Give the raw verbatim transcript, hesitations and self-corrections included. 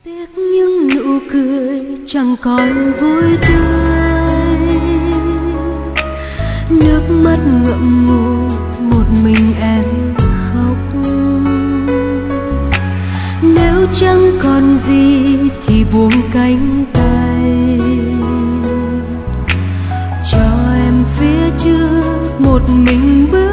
Tiếc những nụ cười chẳng còn vui tươi, nước mắt ngậm ngùi một mình em khóc. Nếu chẳng còn gì thì buông cánh tay, cho em phía trước một mình bước.